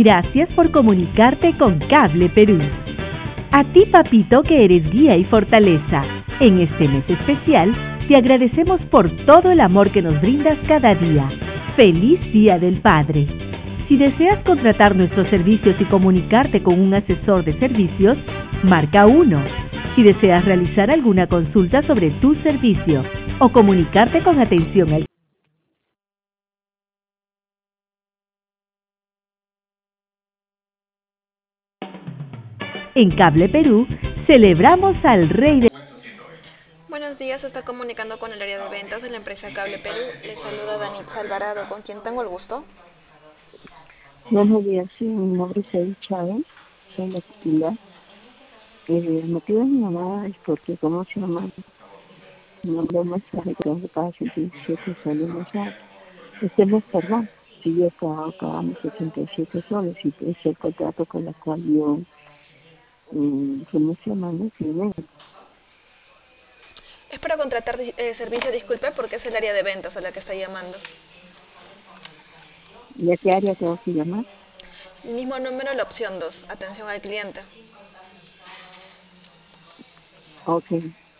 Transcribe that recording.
Gracias por comunicarte con Cable Perú. A ti, papito, que eres guía y fortaleza. En este mes especial, te agradecemos por todo el amor que nos brindas cada día. ¡Feliz Día del Padre! Si deseas contratar nuestros servicios y comunicarte con un asesor de servicios, marca 1. Si deseas realizar alguna consulta sobre tu servicio o comunicarte con atención al En Cable Perú, celebramos al Rey de... Buenos días, se está comunicando con el área de ventas de la empresa Cable Perú. Le saluda Danitza Alvarado, con quien tengo el gusto. Buenos días, sí, mi nombre es Edith Chávez, soy la titular. El motivo de mi llamada es porque, ¿cómo se llama? Mi nombre es mensaje que tengo que pagar 117 soles mensuales. Este mes, perdón, si yo estaba pagando 67 soles y es el contrato con el cual yo, ¿cómo se llama? No firmé. Es para contratar servicio, disculpe, porque es el área de ventas a la que está llamando. ¿Y a qué área tengo que llamar? El mismo número, la opción 2, atención al cliente. Ok.